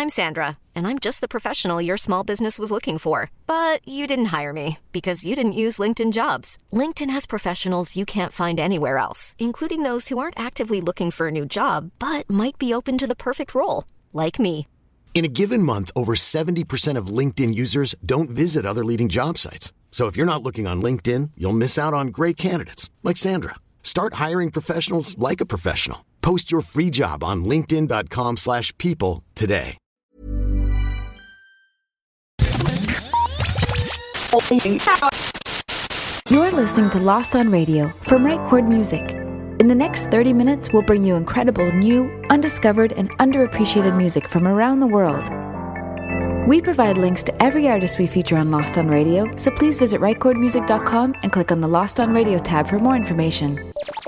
I'm Sandra, and I'm just the professional your small business was looking for. But you didn't hire me because you didn't use LinkedIn Jobs. LinkedIn has professionals you can't find anywhere else, including those who aren't actively looking for a new job, but might be open to the perfect role, like me. In a given month, over 70% of LinkedIn users don't visit other leading job sites. So if you're not looking on LinkedIn, you'll miss out on great candidates like Sandra. Start hiring professionals like a professional. Post your free job on linkedin.com/people today. You're listening to Lost on Radio from Right Chord Music. In the next 30 minutes, we'll bring you incredible, new, undiscovered, and underappreciated music from around the world. We provide links to every artist we feature on Lost on Radio, so please visit rightchordmusic.com and click on the Lost on Radio tab for more information.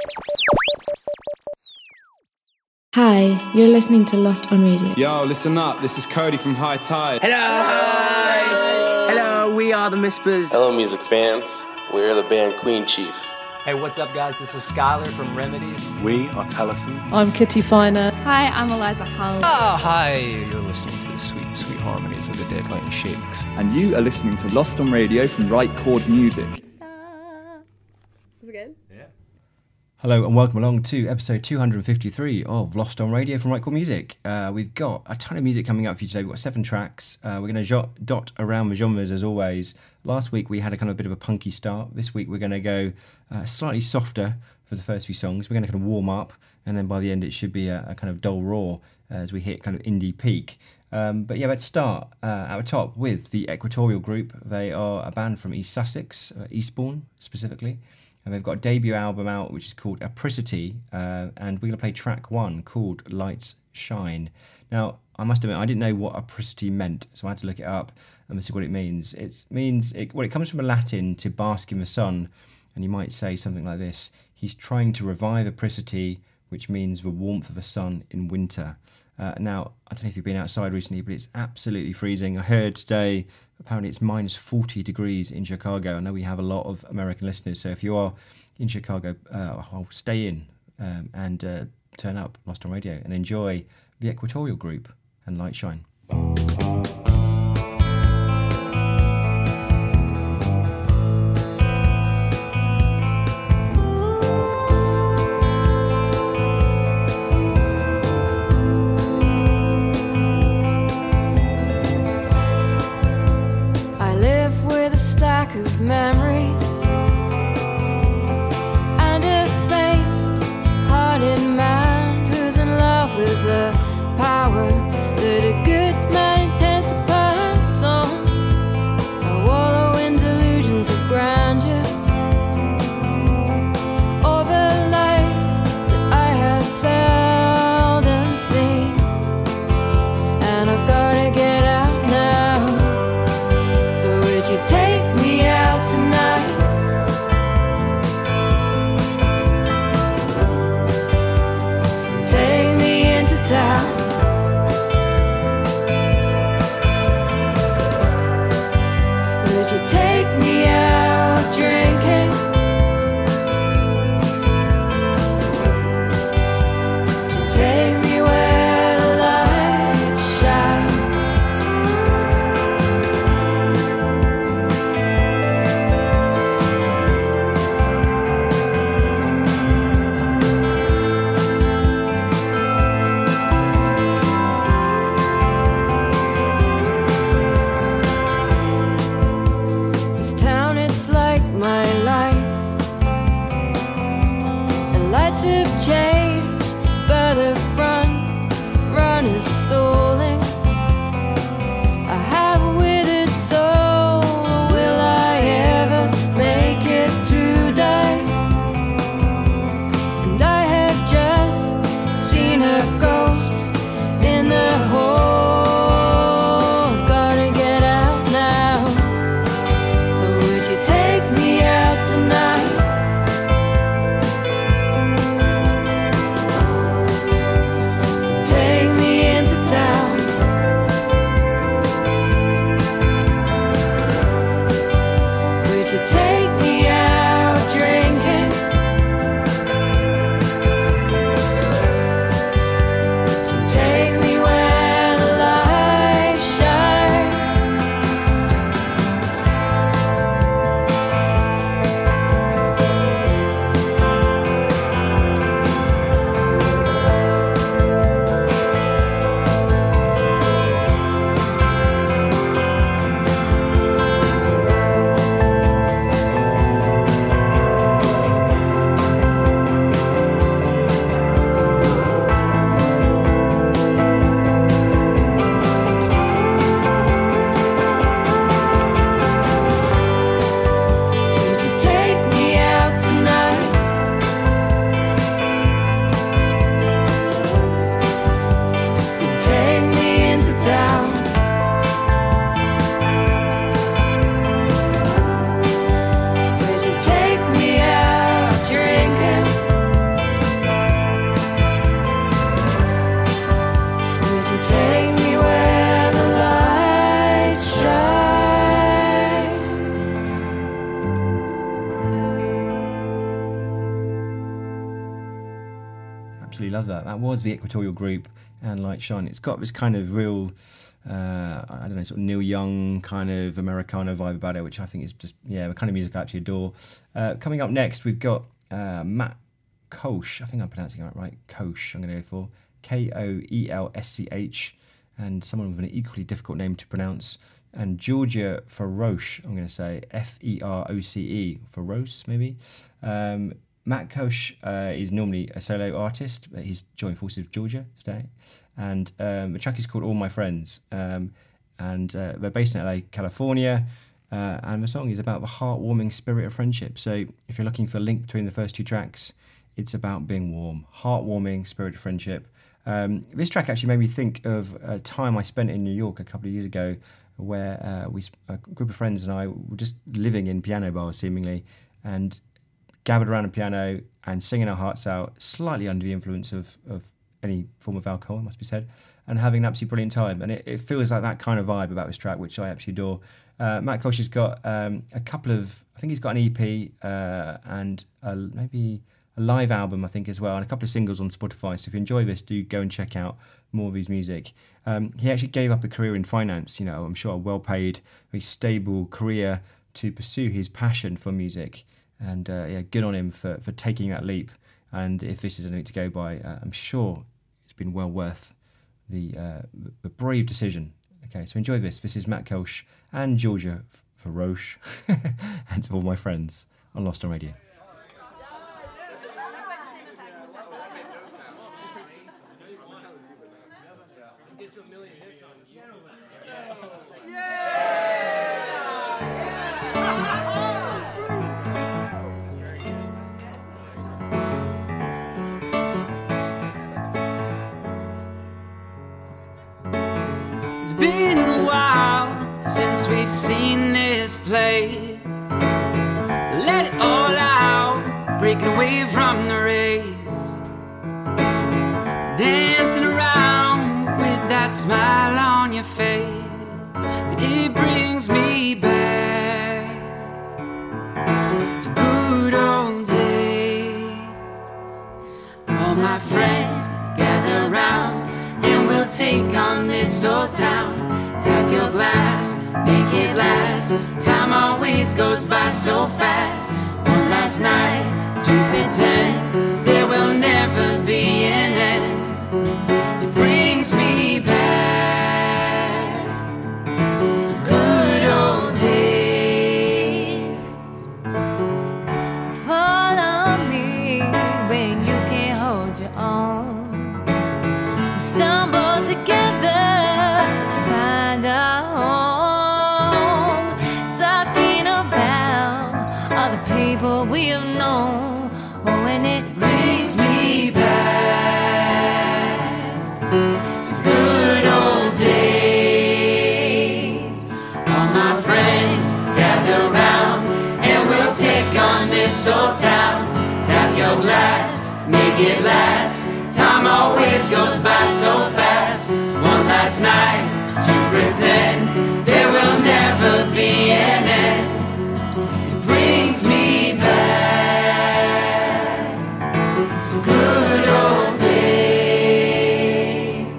Hi, you're listening to Lost on Radio. Yo, listen up. This is Cody from High Tide. Hello! Hi! Hello, we are the Mispers. Hello, music fans. We're the band Queen Chief. Hey, what's up, guys? This is Skylar from Remedies. We are Tellison. I'm Kitty Finer. Hi, I'm Eliza Hull. Oh, hi. You're listening to the sweet, sweet harmonies of the Deadlight Shakes. And you are listening to Lost on Radio from Right Chord Music. Is it good? Yeah. Hello and welcome along to episode 253 of Lost on Radio from Right Chord Music. We've got a ton of music coming up for you today. We've got 7 tracks. We're going to dot around the genres as always. Last week we had a kind of bit of a punky start. This week we're going to go slightly softer for the first few songs. We're going to kind of warm up, and then by the end it should be a kind of dull roar as we hit kind of indie peak. But yeah, let's start at the top with the Equatorial Group. They are a band from East Sussex, Eastbourne specifically. And they've got a debut album out which is called Apricity, and we're going to play track 1 called Lights Shine. Now, I must admit, I didn't know what apricity meant, so I had to look it up and see what it means. It comes from a Latin to bask in the sun, and you might say something like this: he's trying to revive apricity, which means the warmth of the sun in winter. Now, I don't know if you've been outside recently, but it's absolutely freezing. I heard today, apparently it's minus 40 degrees in Chicago. I know we have a lot of American listeners, so if you are in Chicago, I'll stay in and turn up Lost on Radio and enjoy the Equatorial Group and Light Shine. Of memories and a faint-hearted man who's in love with the power that a good man intends to pass on. I wallow in delusions of grandeur of a life that I have seldom seen, and I've gotta get out now. So would you take me out tonight? love that. That was the Equatorial Group and Light Shine. It's got this kind of real, I don't know, sort of Neil Young kind of Americana vibe about it, which I think is just, the kind of music I actually adore. Coming up next, we've got Matt Koelsch. I think I'm pronouncing it right. Koelsch, I'm going to go for. Koelsch. And someone with an equally difficult name to pronounce. And Georgia Feroce, I'm going to say. Feroce. Feroce, maybe. Matt Koelsch is normally a solo artist, but he's joined forces with Georgia today. And the track is called All My Friends. And they're based in LA, California. And the song is about the heartwarming spirit of friendship. So if you're looking for a link between the first two tracks, it's about being warm. Heartwarming spirit of friendship. This track actually made me think of a time I spent in New York a couple of years ago where a group of friends and I were just living in piano bars, seemingly, and gathered around a piano and singing our hearts out, slightly under the influence of any form of alcohol, it must be said, and having an absolutely brilliant time. And it feels like that kind of vibe about this track, which I absolutely adore. Matt Koelsch has got a couple of, I think he's got an EP and maybe a live album, I think, as well, and a couple of singles on Spotify. So if you enjoy this, do go and check out more of his music. He actually gave up a career in finance, I'm sure a well-paid, very stable career to pursue his passion for music. And good on him for taking that leap. And if this is anything to go by, I'm sure it's been well worth the brave decision. Okay, so enjoy this. This is Matt Koelsch and Georgia Feroce and All My Friends on Lost on Radio. It's been a while since we've seen this place. Let it all out, breaking away from the race. Dancing around with that smile on your face. And it brings me back to good old days. All my friends gather round and we'll take on this old town. Tap your glass, make it last. Time always goes by so fast. One last night to pretend there will never be an end. It brings me back to good old days. Follow me when you can't hold your own. Stumble together to find a home. Talking about all the people we have known. Oh, and it brings me back to good old days. All my friends gather round and we'll take on this old town. Tap your glass, make it last. Time always goes by so fast. One last night to pretend there will never be an end. It brings me back to good old days.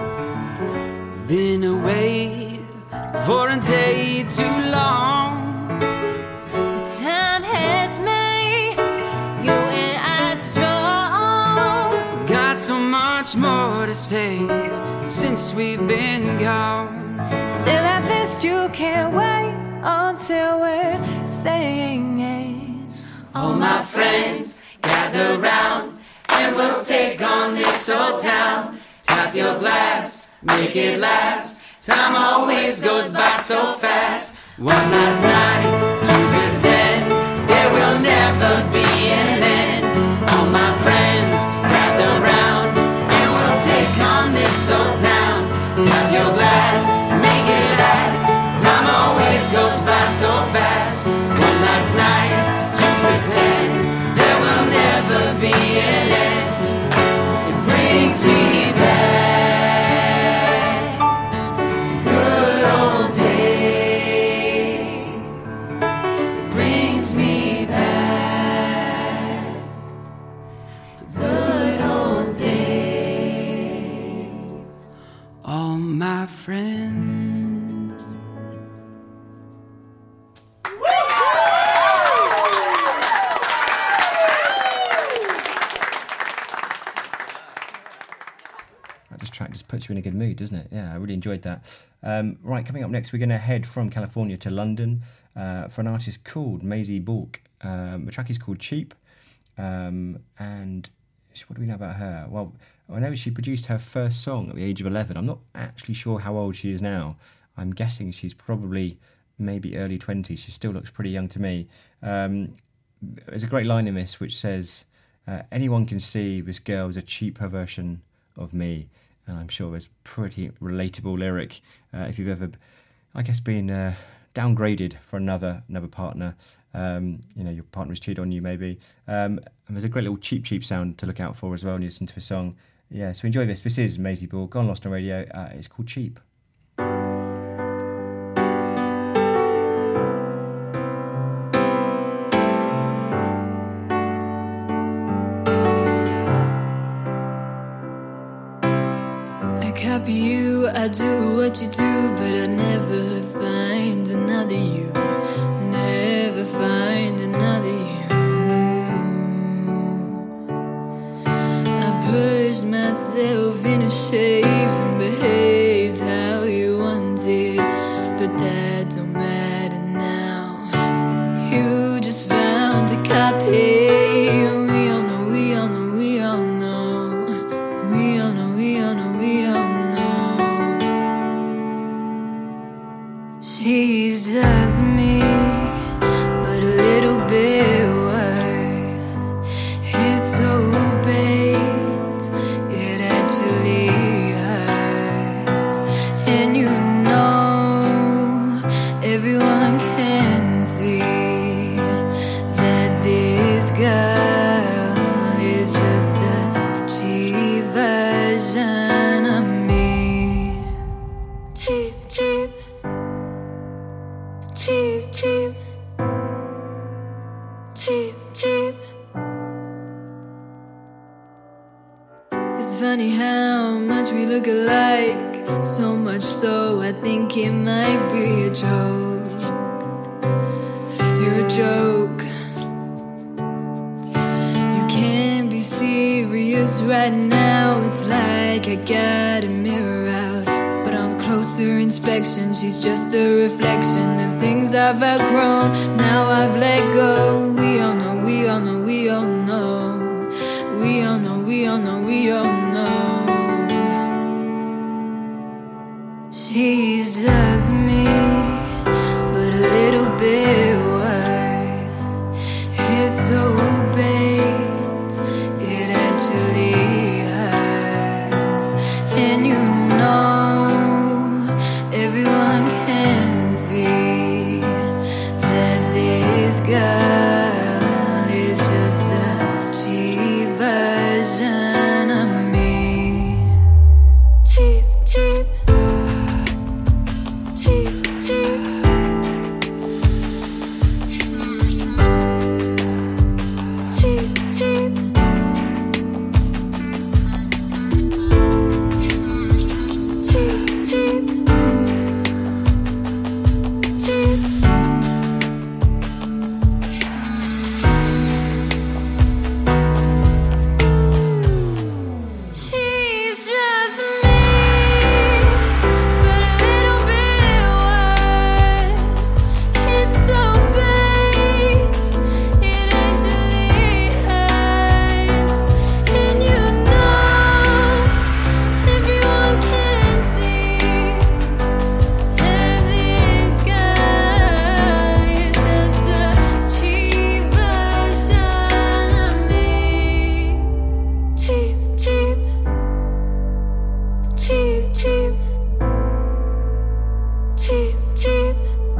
Been away for a day too long, but time has made you and I strong. We've got so much more to say since we've been gone. Still at least you can't wait until we're singing. All my friends gather round and we'll take on this old town. Tap your glass, make it last. Time always goes by so fast. One last night to pretend there will never be an end. All my friends gather round and we'll take on this old town. Tap your glass, make it last. Time always goes by so fast. One last night to pretend there will never be an end. It brings me back to good old days. It brings me back to good old days. my friends. This track just puts you in a good mood, doesn't it? Yeah, I really enjoyed that. Right, coming up next, we're going to head from California to London for an artist called Maisie Bourque. The track is called Cheap. And what do we know about her? Well, I know she produced her first song at the age of 11. I'm not actually sure how old she is now. I'm guessing she's probably maybe early 20s. She still looks pretty young to me. There's a great line in this which says, anyone can see this girl is a cheaper version of me. And I'm sure it's a pretty relatable lyric if you've ever, I guess, been downgraded for another partner. Your partner's cheated on you maybe. And there's a great little cheap sound to look out for as well when you listen to a song. Yeah, so enjoy this. This is Maisie Bourque on Lost on Radio. It's called Cheap. Copy you, I do what you do, but I never find another you. Never find another you. I push myself into shapes and behaved how you wanted, but that don't matter now. You just found a copy. She's just me, but a little bit worse. It's so baked, it actually hurts. And you know, everyone can see that this girl is just a cheap version of me. Cheap, cheap. Cheap, cheap, cheap, cheap. It's funny how much we look alike, so much so I think it might be a joke. You're a joke. You can't be serious right now. It's like I got a mirror out, but on closer inspection, she's just a reflection of things I've outgrown. Now I've let go. We all know, we all know, we all know. We all know, we all know, we all know. She's just me, but a little bit worse. It's so baked, it actually hurts. And you know, everyone can see that this girl is just a cheap version of me. Cheap, cheap, cheap, cheap. Cheap, cheap. Cheap, cheap. She's just me, but a little bit worse. It's so baked, it actually hurts. And you know, everyone can see that this girl is just a cheap version of me. Cheap, cheap, cheap, cheap, cheap, cheap.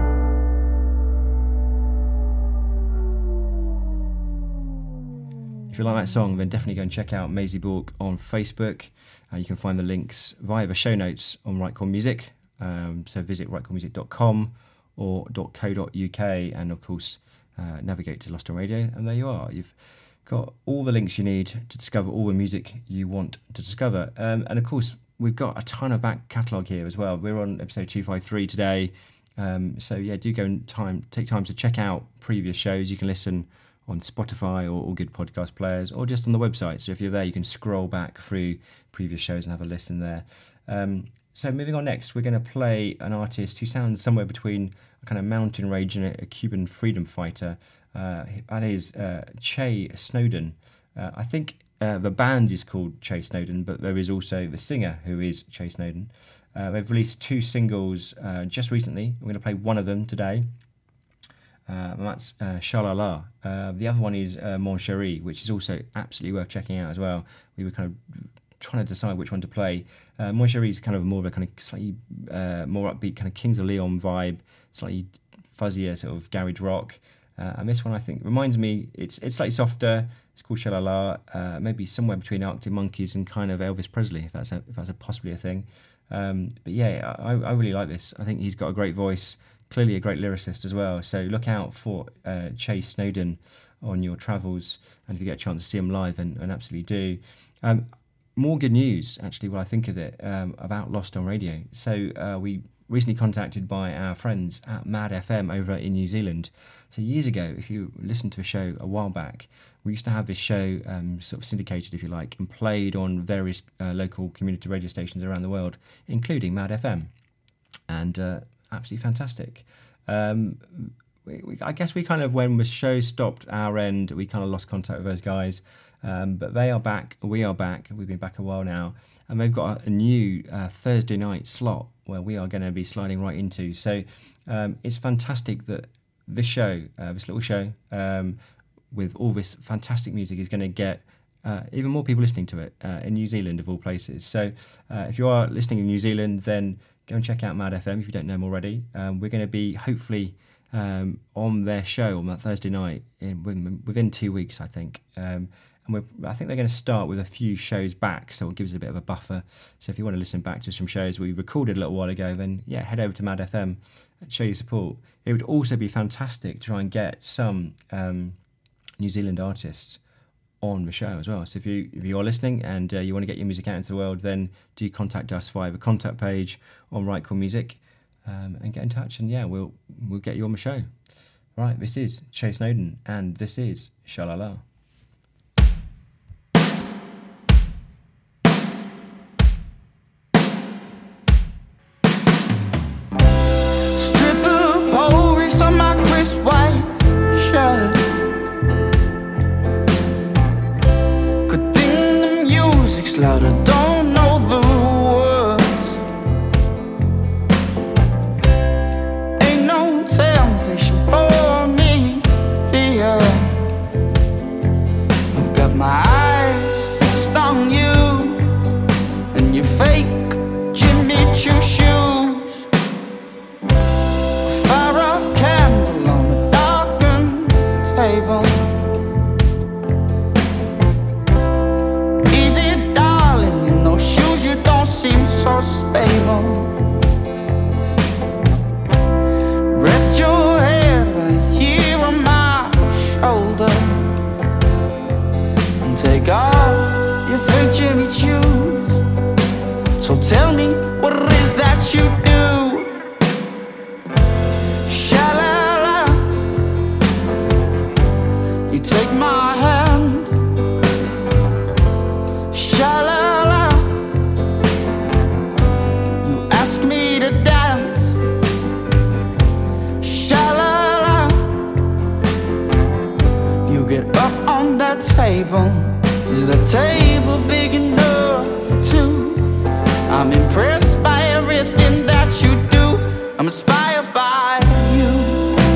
If you like that song, then definitely go and check out Maisie Bourque on Facebook. You can find the links via the show notes on Right Chord Music. So visit rightchordmusic.com or .co.uk, and of course navigate to Lost on Radio, and there you are. You've got all the links you need to discover all the music you want to discover. And of course, we've got a ton of back catalogue here as well. We're on episode 253 today. So yeah, do go and take time to check out previous shows. You can listen on Spotify or good podcast players, or just on the website. So if you're there, you can scroll back through previous shows and have a listen there. So moving on next, we're going to play an artist who sounds somewhere between a kind of mountain rage and a Cuban freedom fighter. That is Che Snowden. I think the band is called Che Snowden, but there is also the singer who is Che Snowden. They've released 2 singles just recently. We're going to play one of them today. And that's Sha-La-La. The other one is Mon Chéri, which is also absolutely worth checking out as well. We were kind of trying to decide which one to play. Mon Chéri is kind of more of a kind of slightly more upbeat kind of Kings of Leon vibe, slightly fuzzier sort of garage rock. And this one, I think, reminds me, it's slightly softer. It's called Sha-La-La, maybe somewhere between Arctic Monkeys and kind of Elvis Presley, if that's possibly a thing. But yeah, I really like this. I think he's got a great voice, clearly a great lyricist as well. So look out for Che Snowden on your travels, and if you get a chance to see him live, and absolutely do. More good news, actually, what I think of it, about Lost on Radio. So we recently contacted by our friends at Mad FM over in New Zealand. So years ago, if you listened to a show a while back, we used to have this show sort of syndicated, if you like, and played on various local community radio stations around the world, including Mad FM. And absolutely fantastic. I guess we kind of, when the show stopped our end, we kind of lost contact with those guys. But they are back, we are back, we've been back a while now, and they've got a new Thursday night slot where we are going to be sliding right into. So it's fantastic that this show, this little show, with all this fantastic music, is going to get even more people listening to it in New Zealand, of all places. So if you are listening in New Zealand, then go and check out Mad FM if you don't know them already. We're going to be hopefully on their show on that Thursday night within 2 weeks, I think. I think they're going to start with a few shows back, so it gives us a bit of a buffer. So if you want to listen back to some shows we recorded a little while ago, then yeah, head over to Mad FM and show your support. It would also be fantastic to try and get some New Zealand artists on the show as well. So if you are listening and you want to get your music out into the world, then do contact us via the contact page on Right Chord Music, and get in touch, and yeah, we'll get you on the show. Right, this is Che Snowden, and this is Sha-La-La. Louder, don't know the words. Ain't no temptation for me here. I've got my eyes fixed on you and your fake Jimmy Choo shoes. A fire off candle on a darkened table. So stable. Rest your head right here on my shoulder and take off your fake Jimmy Choos. So tell me what it is that you do. Sha-la-la, you take my hand. Sha-la-la, table. Is the table big enough for two? I'm impressed by everything that you do. I'm inspired by you.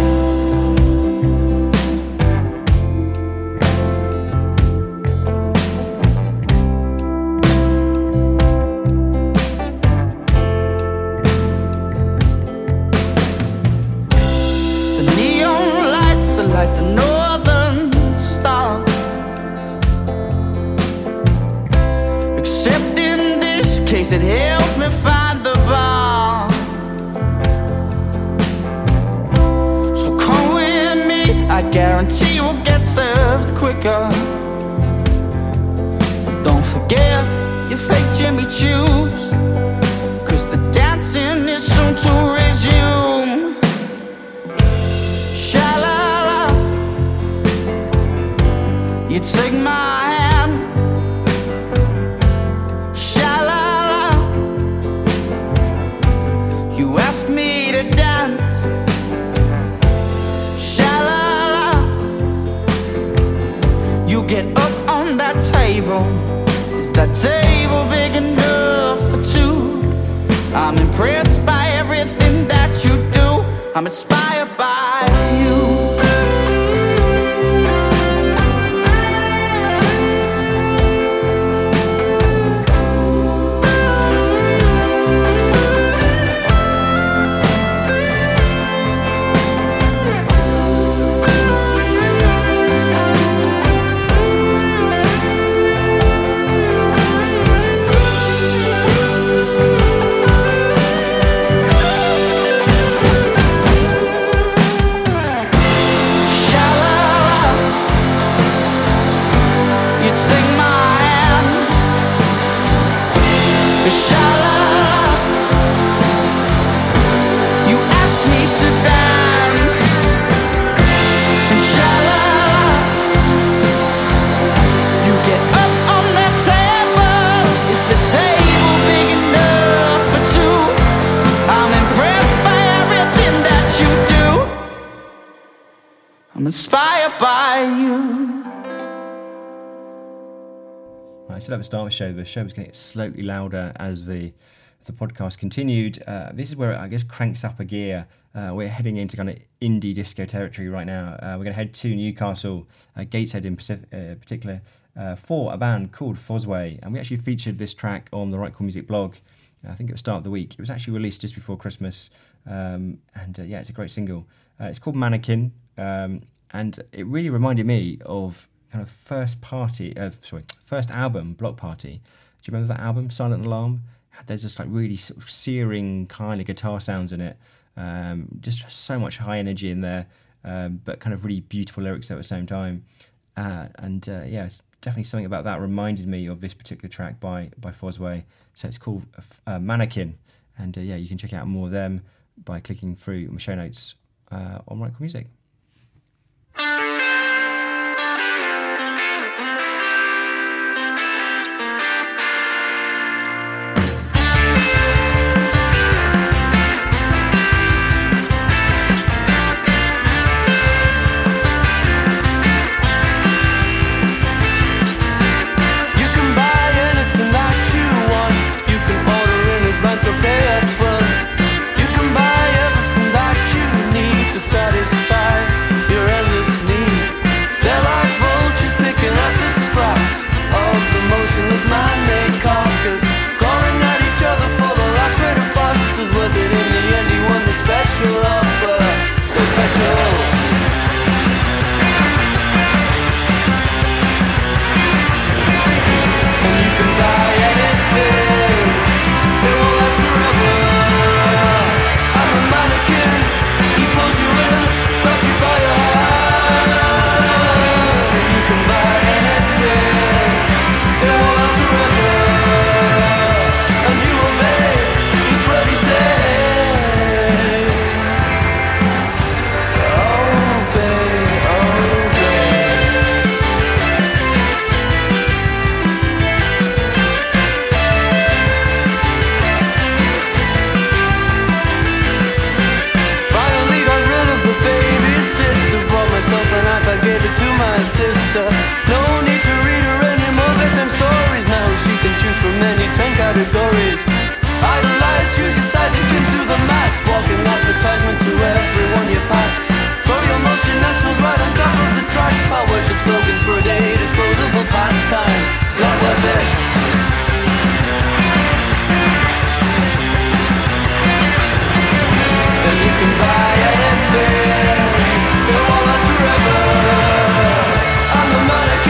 The neon lights are like the northern star. Case it helps me find the bar. So come with me, I guarantee you'll get served quicker. But don't forget your fake Jimmy Choos. You ask me to dance, sha-la-la. You get up on that table. Is that table big enough for two? I'm impressed by everything that you do. I'm inspired by you. I'm inspired by you. Right, I said at the start of the show was going to get slightly louder as the podcast continued. This is where it, I guess, cranks up a gear. We're heading into kind of indie disco territory right now. We're going to head to Newcastle, Gateshead in particular, for a band called Fosway. And we actually featured this track on the Right Chord Music blog. I think at the start of the week. It was actually released just before Christmas. Yeah, it's a great single. It's called Mannequin. And it really reminded me of kind of first album, Block Party. Do you remember that album, Silent Alarm? There's just like really sort of searing kind of guitar sounds in it. Just so much high energy in there, but kind of really beautiful lyrics at the same time. Yeah, it's definitely something about that reminded me of this particular track by Fosway. So it's called Mannequin. And yeah, you can check out more of them by clicking through my show notes on Right Chord Music. I'm a mannequin.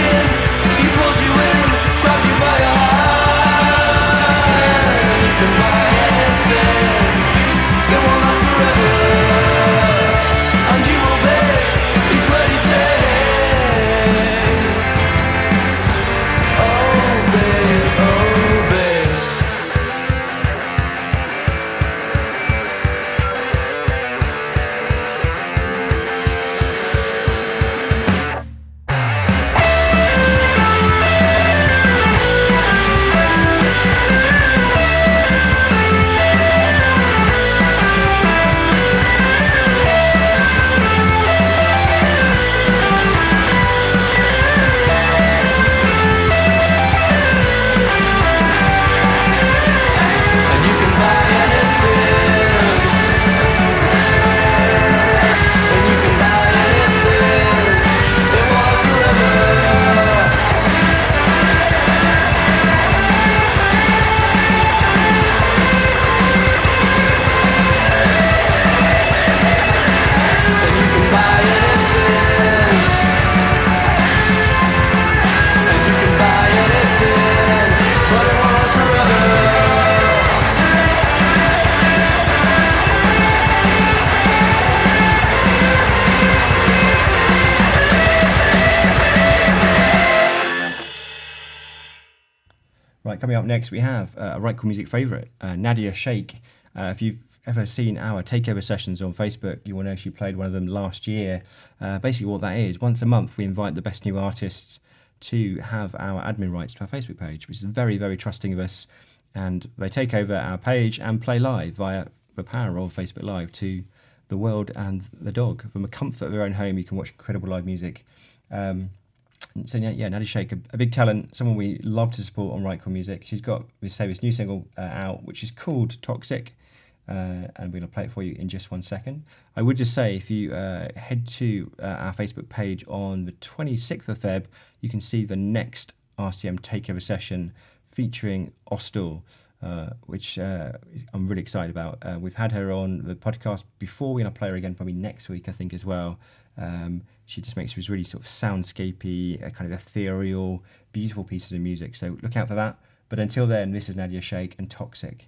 coming up next, we have a Right Chord Music favourite, Nadia Sheikh. If you've ever seen our takeover sessions on Facebook, you will know she played one of them last year. Basically what that is, once a month we invite the best new artists to have our admin rights to our Facebook page, which is very, very trusting of us, and they take over our page and play live via the power of Facebook Live to the world and the dog. From the comfort of their own home, you can watch incredible live music. So Nadia Sheikh, a big talent, someone we love to support on Right Chord Music. She's got this new single out, which is called Toxic, and we're going to play it for you in just 1 second. I would just say, if you head to our Facebook page on the 26th of Feb, you can see the next RCM takeover session featuring Ostul, which I'm really excited about. We've had her on the podcast before. We're going to play her again probably next week, I think, as well. She just makes these really sort of soundscapey, kind of ethereal, beautiful pieces of music. So look out for that. But until then, this is Nadia Sheikh and Toxic.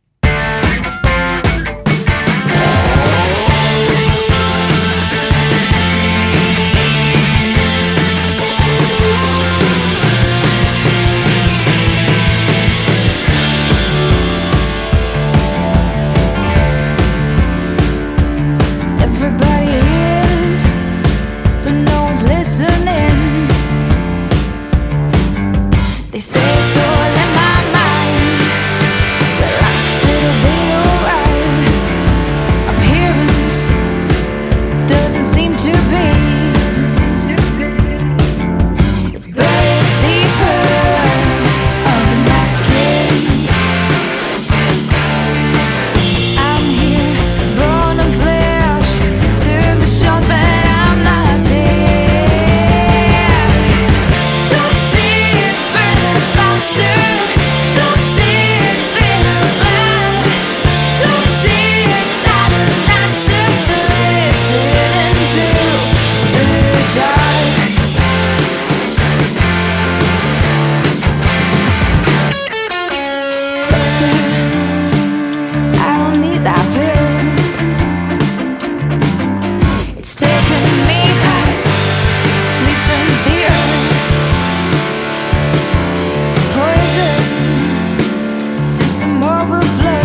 They say it's all in my mind. Relax, it'll be alright. Appearance doesn't seem to be. It's buried deeper under my skin. I'm here, bone and flesh. Took the shot, but I'm not dead. Don't see it burning faster. Don't see it being alive. Don't see it silent nights just slipping into the dark. Doctor, I don't need that pill. It's taking me past sleep frontier. Poison, system overflow.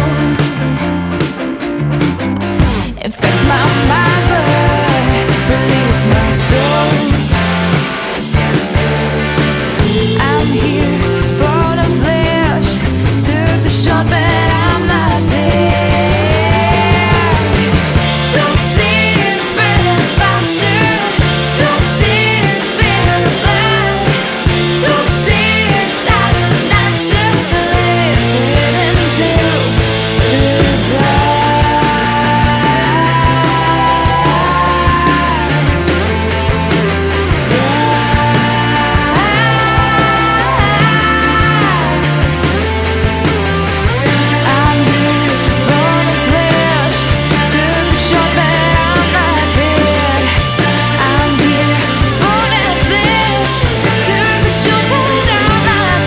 Infects my mind, but relieves my soul. I'm here, bone and flesh. Took the shot, but I'm not dead. Don't see it burning faster. Don't see it being alive. Don't see it silent nights just slipping into the I'm here, bone and flesh. Took the shot, but I'm not dead. I'm here, bone and flesh. Took the shot, but I'm not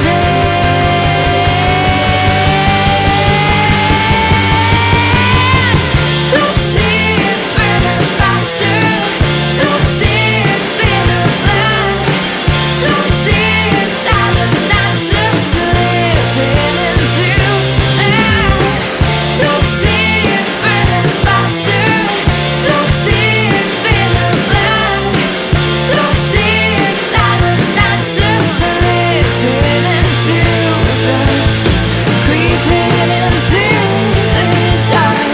dead. Don't see it burning faster. Don't see it being alive. Don't see it silent nights just slipping into that. Don't see it burning faster. Don't see it being alive. Don't see it silent nights just slipping into the creeping into the dark.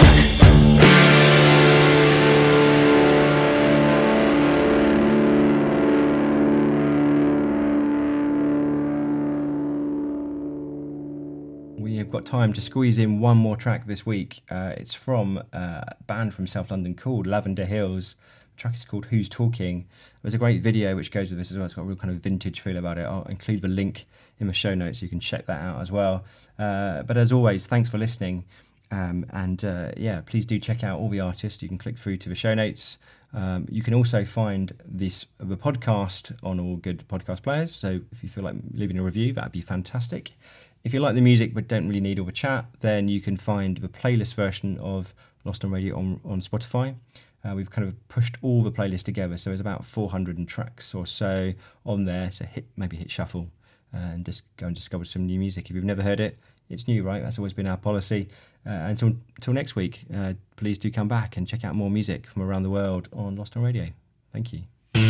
We have got time to squeeze in one more track this week. It's from a band from South London called Lavender Hills. The track is called Who's Talking. There's a great video which goes with this as well. It's got a real kind of vintage feel about it. I'll include the link in the show notes so you can check that out as well. But as always, thanks for listening. Please do check out all the artists. You can click through to the show notes. You can also find the podcast on all good podcast players. So if you feel like leaving a review, that'd be fantastic. If you like the music but don't really need all the chat, then you can find the playlist version of Lost on Radio on Spotify. We've kind of pushed all the playlists together, so there's about 400 tracks or so on there. So hit shuffle and just go and discover some new music. If you've never heard it, it's new, right? That's always been our policy. Until next week, please do come back and check out more music from around the world on Lost on Radio. Thank you.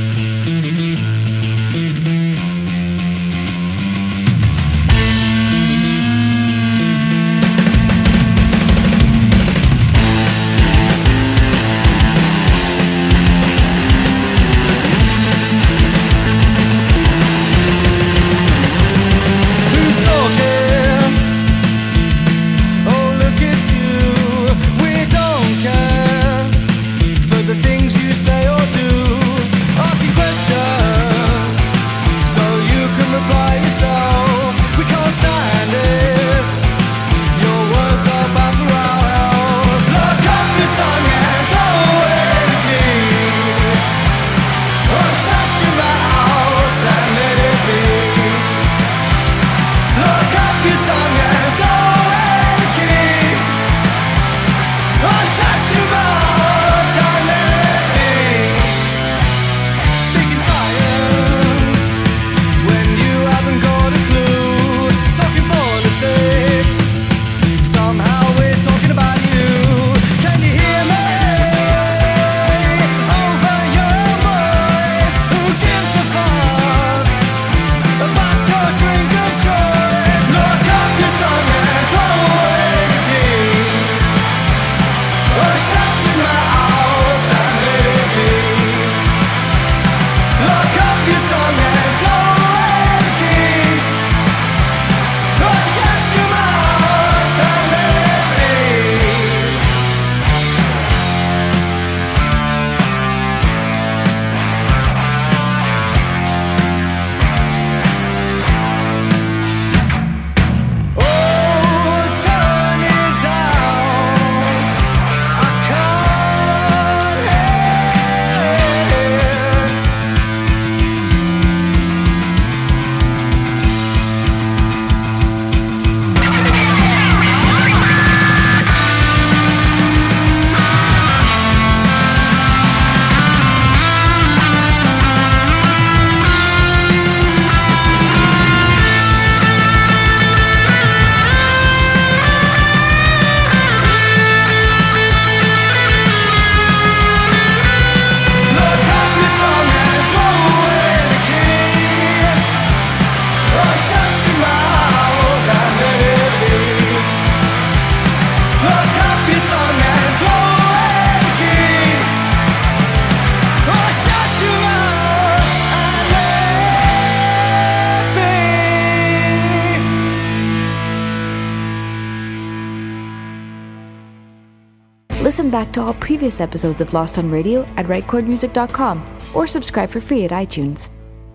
Listen back to all previous episodes of Lost on Radio at rightchordmusic.com or subscribe for free at iTunes.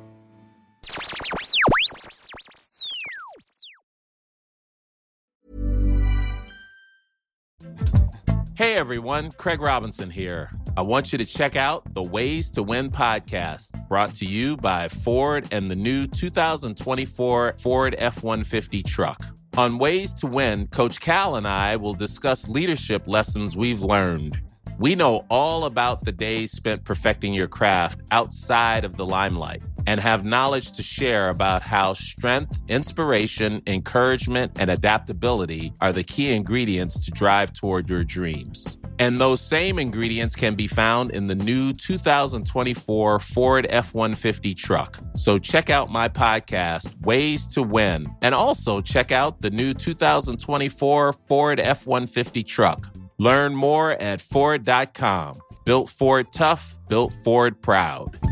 Hey everyone, Craig Robinson here. I want you to check out the Ways to Win podcast, brought to you by Ford and the new 2024 Ford F-150 truck. On Ways to Win, Coach Cal and I will discuss leadership lessons we've learned. We know all about the days spent perfecting your craft outside of the limelight and have knowledge to share about how strength, inspiration, encouragement, and adaptability are the key ingredients to drive toward your dreams. And those same ingredients can be found in the new 2024 Ford F-150 truck. So check out my podcast, Ways to Win, and also check out the new 2024 Ford F-150 truck. Learn more at Ford.com. Built Ford tough, built Ford proud.